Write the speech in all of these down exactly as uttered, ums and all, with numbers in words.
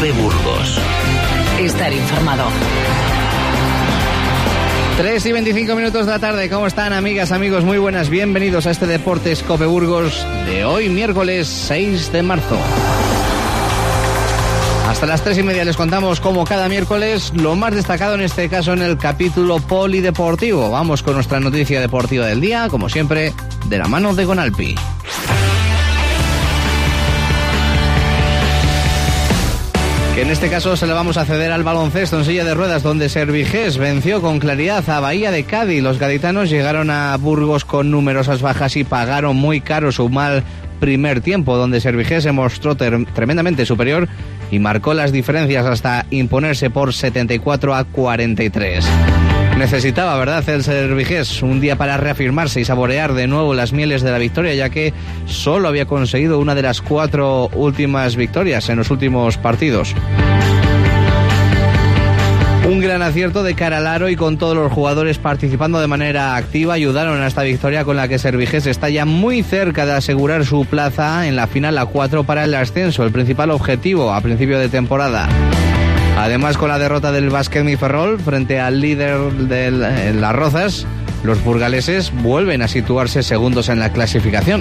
COPE Burgos. Estar informado. tres y veinticinco minutos de la tarde. ¿Cómo están, amigas, amigos? Muy buenas. Bienvenidos a este Deportes COPE Burgos de hoy, miércoles seis de marzo. Hasta las tres y media les contamos, como cada miércoles, lo más destacado en este caso en el capítulo polideportivo. Vamos con nuestra noticia deportiva del día, como siempre, de la mano de Gonalpi. Que en este caso se le vamos a ceder al baloncesto en silla de ruedas, donde Servigés venció con claridad a Bahía de Cádiz. Los gaditanos llegaron a Burgos con numerosas bajas y pagaron muy caro su mal primer tiempo, donde Servigés se mostró ter- tremendamente superior y marcó las diferencias hasta imponerse por setenta y cuatro a cuarenta y tres. Necesitaba, ¿verdad?, el Servigés un día para reafirmarse y saborear de nuevo las mieles de la victoria, ya que solo había conseguido una de las cuatro últimas victorias en los últimos partidos. Un gran acierto de cara al aro, y con todos los jugadores participando de manera activa ayudaron a esta victoria, con la que Servigés está ya muy cerca de asegurar su plaza en la final a cuatro para el ascenso, el principal objetivo a principio de temporada. Además, con la derrota del Básquet Ferrol frente al líder de Las Rozas, los burgaleses vuelven a situarse segundos en la clasificación.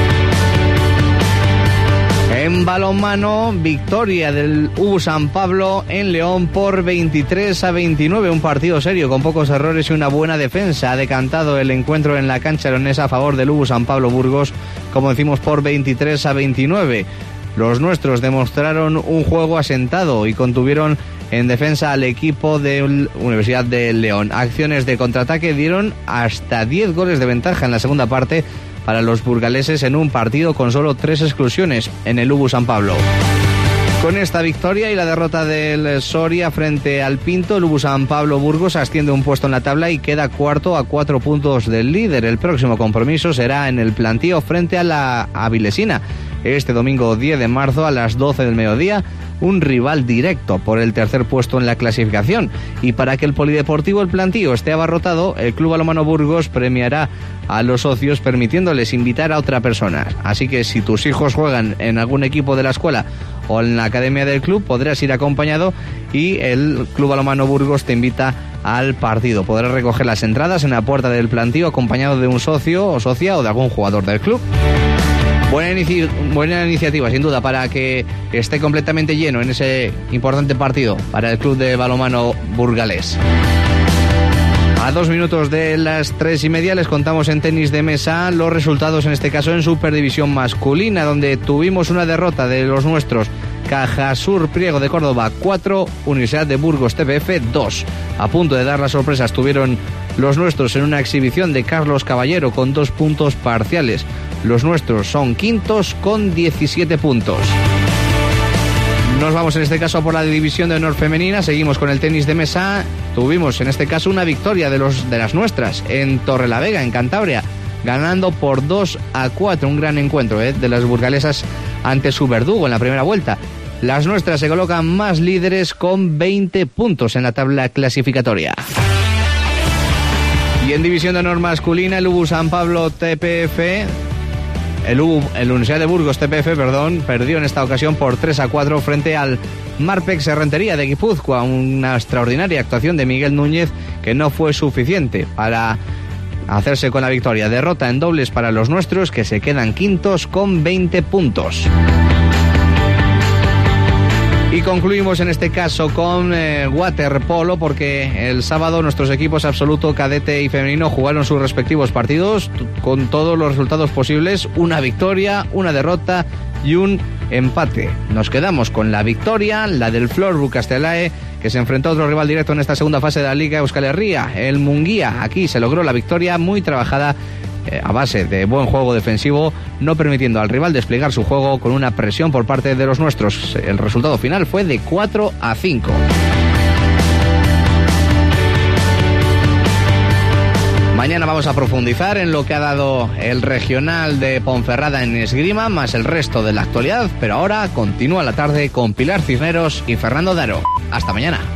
En balonmano, victoria del U B U San Pablo en León por veintitrés a veintinueve, un partido serio con pocos errores y una buena defensa. Ha decantado el encuentro en la cancha leonesa a favor del U B U San Pablo Burgos, como decimos, por veintitrés a veintinueve. Los nuestros demostraron un juego asentado y contuvieron en defensa al equipo de la Universidad de León. Acciones de contraataque dieron hasta diez goles de ventaja en la segunda parte para los burgaleses en un partido con solo tres exclusiones en el U B U San Pablo. Con esta victoria y la derrota del Soria frente al Pinto, el U B U San Pablo Burgos asciende un puesto en la tabla y queda cuarto a cuatro puntos del líder. El próximo compromiso será en el plantío frente a la Avilesina, este domingo diez de marzo a las doce del mediodía, un rival directo por el tercer puesto en la clasificación. Y para que el polideportivo El Plantío esté abarrotado, el Club Balonmano Burgos premiará a los socios permitiéndoles invitar a otra persona. Así que si tus hijos juegan en algún equipo de la escuela o en la academia del club, podrás ir acompañado y el Club Balonmano Burgos te invita al partido. Podrás recoger las entradas en la puerta del Plantío acompañado de un socio o socia o de algún jugador del club. Buena, inici- buena iniciativa, sin duda, para que esté completamente lleno en ese importante partido para el club de balonmano burgalés. A dos minutos de las tres y media les contamos en tenis de mesa los resultados, en este caso en Superdivisión masculina, donde tuvimos una derrota de los nuestros. Cajasur Priego de Córdoba cuatro, Universidad de Burgos T P F dos. A punto de dar las sorpresas estuvieron los nuestros en una exhibición de Carlos Caballero con dos puntos parciales. Los nuestros son quintos con diecisiete puntos. Nos vamos en este caso por la división de honor femenina. Seguimos con el tenis de mesa. Tuvimos en este caso una victoria de, los, de las nuestras en Torrelavega, en Cantabria, ganando por dos a cuatro. Un gran encuentro ¿eh? de las burgalesas ante su verdugo en la primera vuelta. Las nuestras se colocan más líderes con veinte puntos en la tabla clasificatoria. Y en división de honor masculina, el U B U San Pablo T P F, el, U, el Universidad de Burgos T P F, perdón, perdió en esta ocasión por tres a cuatro frente al Marpex Rentería de Guipúzcoa. Una extraordinaria actuación de Miguel Núñez que no fue suficiente para hacerse con la victoria. Derrota en dobles para los nuestros, que se quedan quintos con veinte puntos. Y concluimos en este caso con eh, waterpolo, porque el sábado nuestros equipos absoluto, cadete y femenino jugaron sus respectivos partidos t- con todos los resultados posibles. Una victoria, una derrota y un empate. Nos quedamos con la victoria, la del Florbu Castelae, que se enfrentó a otro rival directo en esta segunda fase de la Liga Euskal Herria, el Munguía. Aquí se logró la victoria muy trabajada eh, a base de buen juego defensivo, no permitiendo al rival desplegar su juego con una presión por parte de los nuestros. El resultado final fue de cuatro a cinco. Mañana vamos a profundizar en lo que ha dado el regional de Ponferrada en esgrima, más el resto de la actualidad, pero ahora continúa la tarde con Pilar Cisneros y Fernando Daro. Hasta mañana.